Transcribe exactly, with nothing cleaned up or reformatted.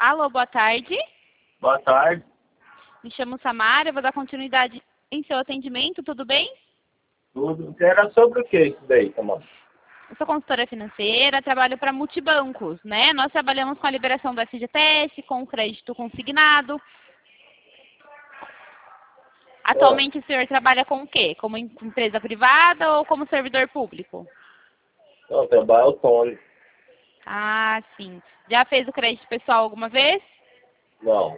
Alô, boa tarde. Boa tarde. Me chamo Samara, eu vou dar continuidade em seu atendimento, tudo bem? Tudo. Era sobre o que isso daí, Samara? Eu sou consultora financeira, trabalho para multibancos, né? Nós trabalhamos com a liberação do F G T S, com o crédito consignado. Atualmente o senhor trabalha com o quê? Como em- empresa privada ou como servidor público? Não, trabalho autônomo. Ah, sim. Já fez o crédito pessoal alguma vez? Não.